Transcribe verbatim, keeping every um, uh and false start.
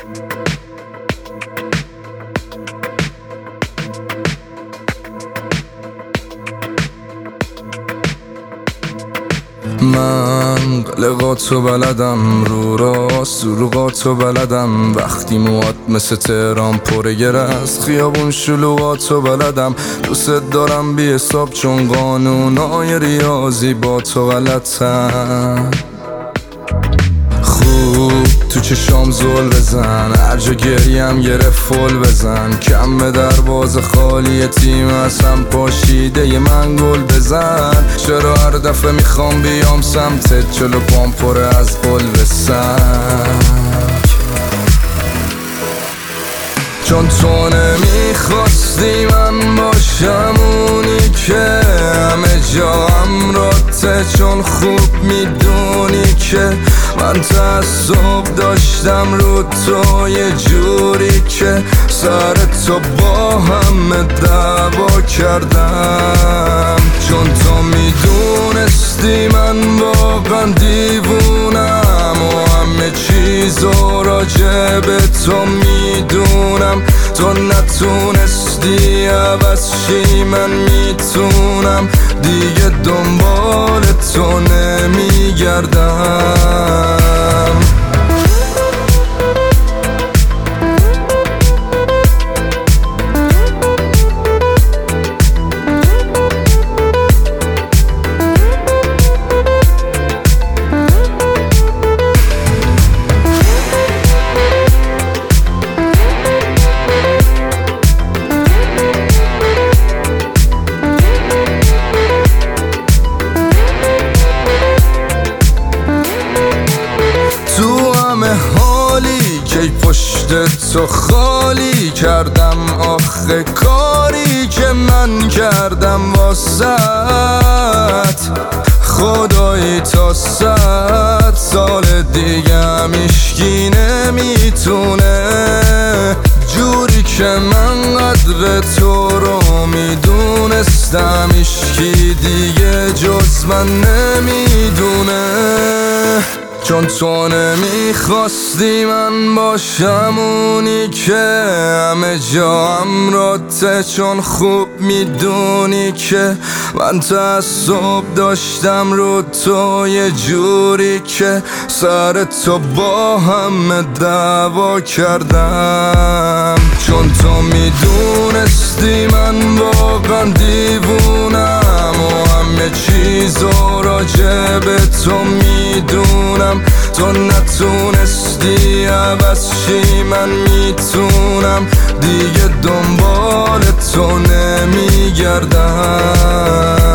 من قلقاتو بلدم، رو راست دروغاتو بلدم. وقتی موات مثل تهران پره گر از خیابون شلوغاتو بلدم. دوست دارم بی حساب چون قانونای ریاضی با تو غلطم. خوب تو چشام زل بزن، هر جا گریم گره فل بزن. کم به دروازه خالی تیم اصلا پاشیده ی من گل بزن. چرا هر دفعه میخوام بیام سمتت جلو پام پره از قلب سنگ؟ چون تو نمیخواستی من باشم اونی که همه جا امراته. چون خوب میدونی که من تعصب داشتم رو تو یه جوری که سر تو با همه دعوا کردم. چون تو میدونستی من واقعا دیوونم و همه چیزو راجع به تو میدونم. تو نتونستی عوض شی، من میتونم دیگه دنبال تو نمیگردم. کی پشت تو خالی کردم آخه کاری که من کردم واسط. خدایی تا صد سال دیگه هم هیچکی نمیتونه جوری که من قدر تو رو میدونستم. هیچکی دیگه جز من نمیدونه. چون تو نمیخواستی من باشم اونی که همه جا امراته. چون خوب میدونی که من تعصب داشتم رو تو یه جوری که سر تو با همه دعوا کردم. چون تو میدونستی من واقعا دیوونم و همه چیزو راجع به تو میدونم. تو نتونستی عوض شی، من میتونم دیگه دنبال تو نمیگردم.